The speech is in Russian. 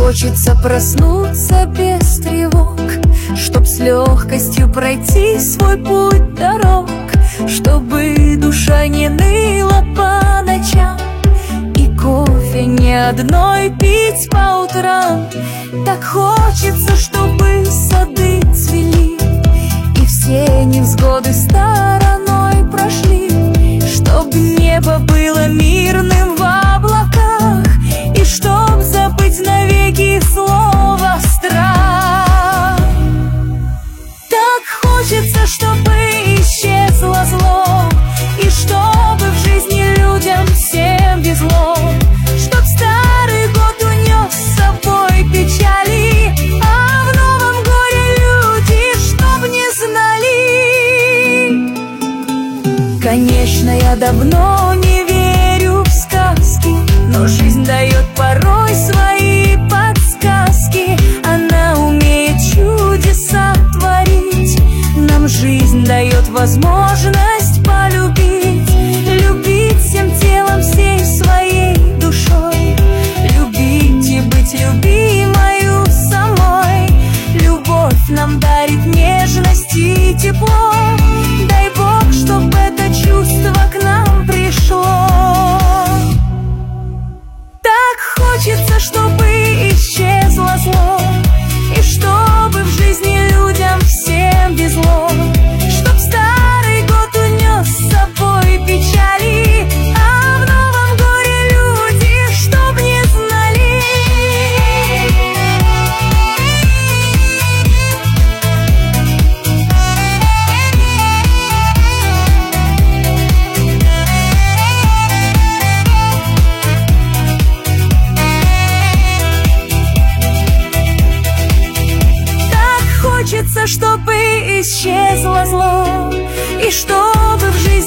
хочется проснуться без тревог, чтоб с легкостью пройти свой путь дорог, чтобы душа не ныла по ночам и кофе не одной пить по утрам. Так хочется, чтобы сады цвели и все невзгоды стороной прошли, чтоб небо было мирным в облаках и чтоб забыть навеки слово страх. Так хочется, чтобы исчезло зло и чтобы в жизни людям всем везло, чтоб старый год унес с собой печали, а в новом горе люди чтоб не знали. Конечно, я давно не верю в сказки, но жизнь дает порой свои подсказки. Она умеет чудеса творить, нам жизнь дает возможность полюбить. Любить всем телом, всей своей душой, любить и быть любимою самой. Любовь нам дарит нежность и тепло, дай Бог, чтоб это чувство к нам пришло. Так хочется, чтобы исчезло зло и чтобы в жизни людям всем везло, чтоб старый год унес с собой печали, а в новом горе люди чтоб не знали. Так хочется, чтобы исчезло зло и чтобы в жизни